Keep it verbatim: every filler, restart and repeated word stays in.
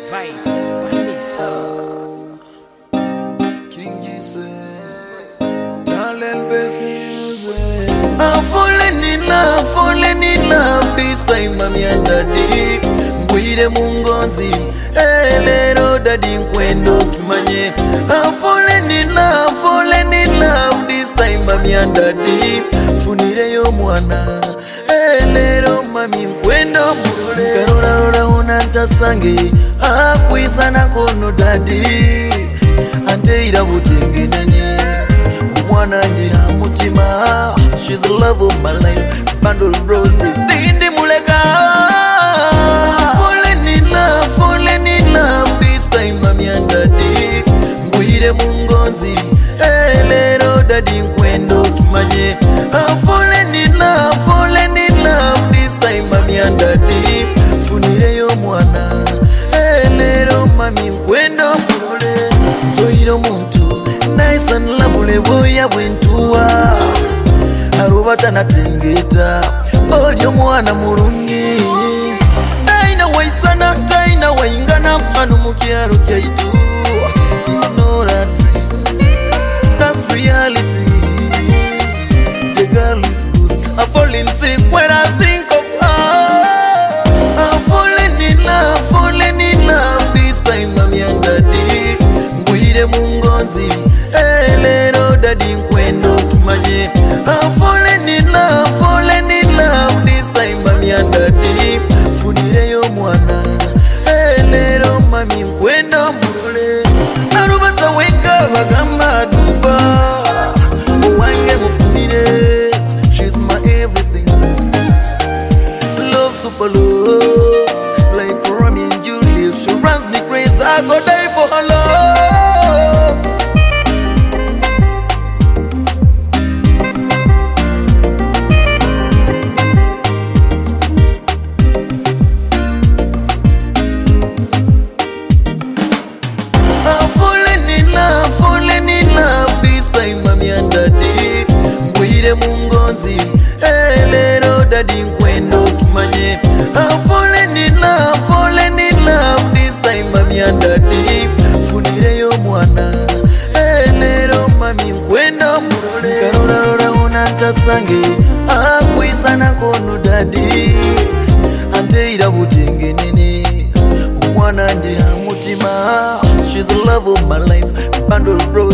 Vibes, Panis. King Jesus, talent based music. I'm falling in love, falling in love. This time mami and daddy, mbwire mungonzi. Hey, lero daddy nkwendo kimanye. I'm falling in love, falling in love. This time mami and daddy, funire yo mwana. Hey, lero mami nkwendo mure. Karora rora unantasange, akwisa na kono daddy. Ante ira butengenene, umwana ndi hamutima. She's the love of my life, bundle of roses. Tindi muleka, falling in love, falling in love. This time mami and daddy, mbwire mungonzi. Hey, lero daddy nkwendo kimanye. I'm falling in love, falling in love. This time mami and daddy, funire yo mwana. Hey, lero mami nkwendo murole. So iro muntu, nice and lovely boy abwentuwa. Arubata na tengeta, olyo mwana murungi. Daina waisana, daina waingana, manu mukiaro kyaitu. It's not a dream, that's reality. The girl is good, I'm falling sick when I think of her. I'm falling in love, falling in love. This time mami and daddy, mbwire mungonzi. Hey, lero daddy nkwendo kimanye. I'm falling in love, falling in love. This time mami and daddy, funire yo mwana. Hey, lero mami nkwendo murole. Arubata weka bagamba duba, uwange mufunire. She's my everything, love super love, like Romeo and Juliet. She runs me crazy, I go die for her love. I'm falling in love, falling in love. This time mami and daddy, mbwire mungonzi. Hey, lero daddy nkwendo kimanye. I'm falling in love, falling in love. This time mami and daddy, funire yo mwana. Hey, lero mami nkwendo murole. Karora rora unantasange, akwisa na kono daddy. Ante ira butengenene, umwana ndi hamutima. She's the love of my life, bundle of roses.